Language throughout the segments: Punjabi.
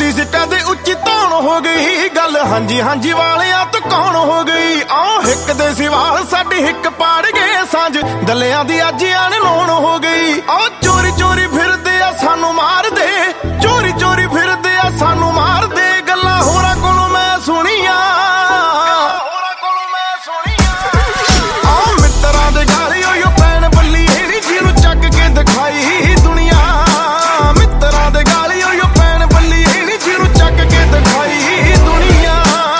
ਦੀ ਸਿੱਟਾ ਦੇ ਉੱਚੀ ਧੌਣ ਹੋ ਗਈ ਗੱਲ ਹਾਂਜੀ ਹਾਂਜੀ ਵਾਲਿਆਂ ਤੋਂ ਕੌਣ ਹੋ ਗਈ ਆਹ ਹਿੱਕ ਦੇ ਸਿਵਾਲ ਸਾਡੀ ਹਿੱਕ ਪਾੜ ਗਏ ਸਾਂਝ ਦਲਿਆਂ ਦੀ ਅੱਜ ਅਣਨੋਣ ਹੋ ਗਈ ਆਹ ਚੋਰੀ ਚੋਰੀ ਫਿਰਦੇ ਆ ਸਾਨੂੰ ਮਾਰਦੇ ਚੋਰੀ ਚੋਰੀ ਫਿਰਦੇ ਆ ਸਾਨੂੰ ਮਾਰਦੇ ਗੱਲਾਂ ਹੋਰਾਂ ਕੋਲੋਂ ਮੈਂ ਸੁਣੀਆਂ ਆਹ ਮਿੱਤਰਾਂ ਦੇ ਗਾਲੀ ਓਯੋ ਪੈਣ ਬੱਲੀ ਇਹੜੀ ਜਿਹਨੂੰ ਚੱਕ ਕੇ ਦਿਖਾਈ ਦੁਨੀਆ ਮਿੱਤਰਾਂ ਦੇ ਗਾਲੀ ਓਯੋ ਪੈਣ ਬੱਲੀ ਇਹੜੀ ਜਿਹਨੂੰ ਚੱਕ ਕੇ ਦਿਖਾਈ ਦੁਨੀਆ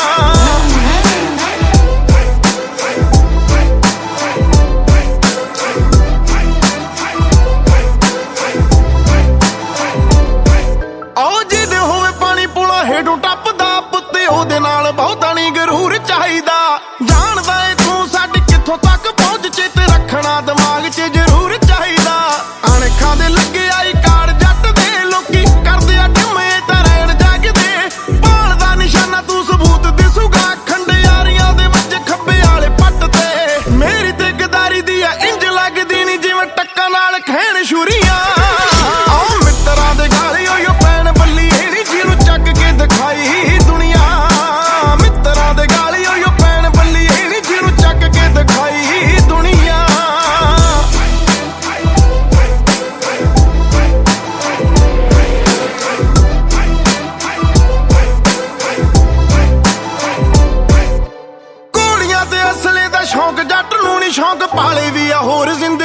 ਆਓ ਜਿਹਦੇ ਹੋਵੇ ਪਾਣੀ ਪੁਲਾ ਹੇਠੋਂ ਟੱਪਦਾ ਪੁੱਤੇ ਉਹਦੇ ਨਾਲ ਬਹੁਤਾ ਨਹੀਂ ਗਰੂਰ ਚਾਹੀਦਾ ਜਾਣਦਾ ਏ ਤੂੰ ਸਾਡੀ ਕਿੱਥੋਂ ਤੱਕ ਪਹੁੰਚ ਚੇਤੇ ਰੱਖਣਾ ਦਿਮਾਗ 'ਚ ਜ਼ਰੂਰ ਚਾਹੀਦਾ ਅਣਖਾਂ ਦੇ ਲੱਗੇ ਆਈ ਕਾਰ ਜੱਟ ਦੇ ਲੋਕੀ ਕਰਦੇ ਆ ਢਿਮੇ ਤਾਂ ਰਹਿਣ ਜਾਗਦੇ ਭਾਲ ਦਾ ਨਿਸ਼ਾਨਾ ਤੂੰ ਸਬੂਤ ਦਿਸੂਗਾ ਖੰਡਿਆਰੀਆਂ ਦੇ ਵਿੱਚ ਖੱਬੇ ਵਾਲੇ ਪੱਟ ਤੇ ਮੇਰੀ ਤੇ ਗਦਾਰੀ ਦੀ ਆ ਇੰਜ ਲੱਗਦੀ ਨੀ ਜਿਵੇਂ ਟੱਕਾਂ ਨਾਲ ਖੈਣ ਛੁਰੀਆਂ ਆਹ ਮਿੱਤਰਾਂ ਦੇ ਗਾਲੀ ਓਯੋ ਪੈਣ ਬੱਲੀ ਇਹੜੀ ਜਿਹਨੂੰ ਚੱਕ ਕੇ ਦਿਖਾਈ ਦੁਨੀਆ ਮਿੱਤਰਾਂ ਦੇ ਗਾਲੀ ਓਯੋ ਪੈਣ ਬੱਲੀ ਇਹੜੀ ਜਿਹਨੂੰ ਚੱਕ ਕੇ ਦਿਖਾਈ ਦੁਨੀਆ ਘੋੜੀਆਂ ਤੇ ਅਸਲੇ ਦਾ ਸ਼ੌਂਕ ਜੱਟ ਨੂੰ ਨੀ ਸ਼ੌਂਕ ਪਾਲੇ ਵੀ ਆ ਹੋਰ ਜ਼ਿੰਦਗੀ